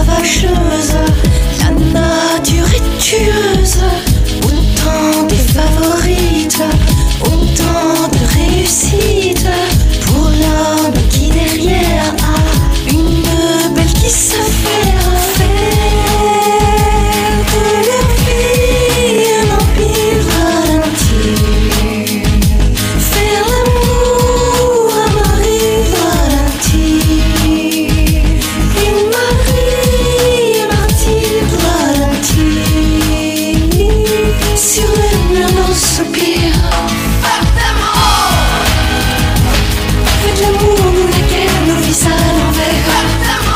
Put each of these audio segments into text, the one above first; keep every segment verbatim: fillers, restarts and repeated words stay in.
ravageuse, la nature est tueuse. Autant de favorites, autant de réussites pour l'homme qui derrière a une belle qui se fait faire de leur vie un empire ralenti. Faire l'amour à Marie Valentine, une Marie martyre Valentine. Sur le mur nos soupirs, faites l'amour, nous la guerre, nos vies à l'envers.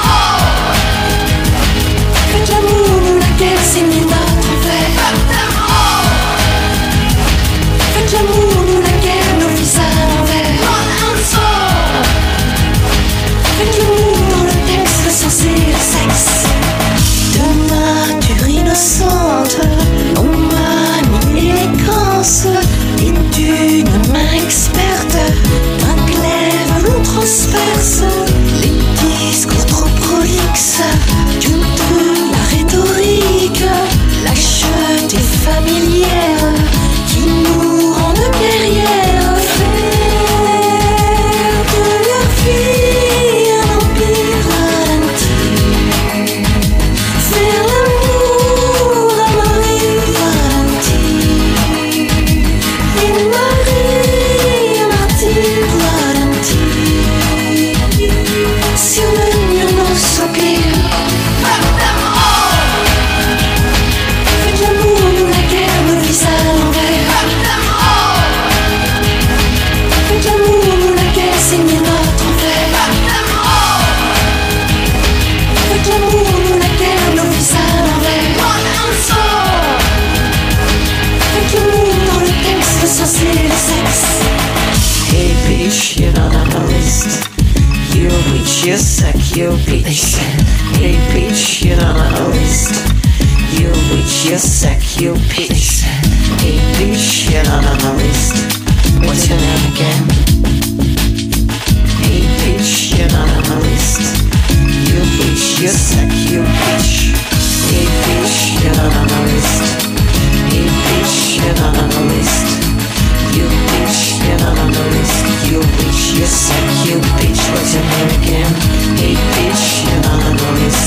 Faites l'amour, nous la guerre, signez notre envers. Faites l'amour, nous la guerre, nos vies à l'envers. Faites l'amour dans le texte censé le sexe. De nature innocente, non manie élégance, et d'une main experte, d'un glaive l'on transperce les discours trop prolixes, d'une de la rhétorique, lâcheté familière qui nous rendent guerrières. Faire de leur vie un empire ralenti. Faire l'amour à Marie Valentine, une Marie martyre Valentine. Sur le mur nos soupirs, faites l'amour, nous la guerre, nos vies à l'envers. Faites l'amour, nous la guerre, signez notre envers. Faites l'amour, nous la guerre, nos vies à l'envers. Faites l'amour dans le texte censé le sexe. Hey bitch, you're not on the list. You bitch, you suck, you bitch. Hey bitch, you're not on the list. You bitch, you suck, you bitch. Hey bitch, you're not on the list. What's your name again? Hey bitch, you're not on the list. You bitch, you suck, you bitch. Hey bitch, you're not on the list. Hey bitch, you're not on the list. You bitch, you're not on the list. You bitch, you suck, you bitch. What's your name again? Hey bitch, you're not on the list.